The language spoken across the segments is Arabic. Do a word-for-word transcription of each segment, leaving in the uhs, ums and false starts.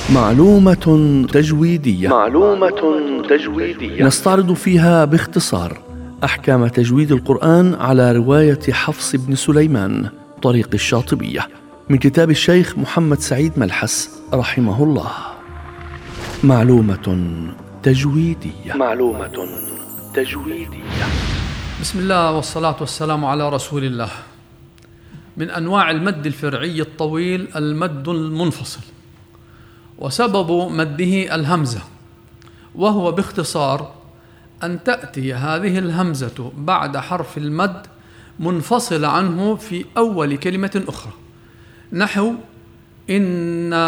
معلومة تجويدية. معلومة تجويدية نستعرض فيها باختصار أحكام تجويد القرآن على رواية حفص بن سليمان طريق الشاطبية من كتاب الشيخ محمد سعيد ملحس رحمه الله. معلومة تجويدية. معلومة تجويدية. بسم الله والصلاة والسلام على رسول الله. من أنواع المد الفرعي الطويل المد المنفصل، وسبب مده الهمزة، وهو باختصار أن تأتي هذه الهمزة بعد حرف المد منفصل عنه في أول كلمة أخرى، نحو إنا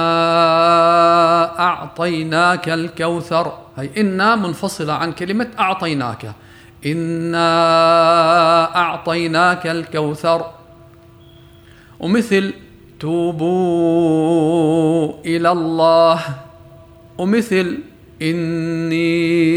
أعطيناك الكوثر، هي إنا منفصلة عن كلمة أعطيناك، إنا أعطيناك الكوثر. ومثل توبوا إلى الله، ومثل إني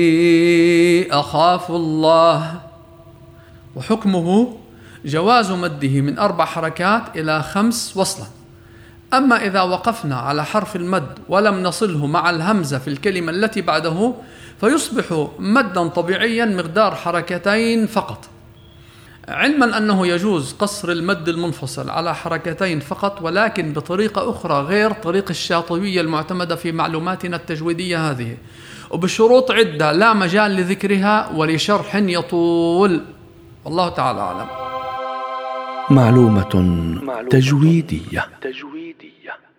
أخاف الله. وحكمه جواز مده من أربع حركات إلى خمس وصلا. أما إذا وقفنا على حرف المد ولم نصله مع الهمزة في الكلمة التي بعده فيصبح مدا طبيعيا مقدار حركتين فقط، علما أنه يجوز قصر المد المنفصل على حركتين فقط، ولكن بطريقة أخرى غير طريق الشاطبية المعتمدة في معلوماتنا التجويدية هذه، وبشروط عدة لا مجال لذكرها ولشرح يطول، والله تعالى أعلم. معلومة تجويدية. تجويدية.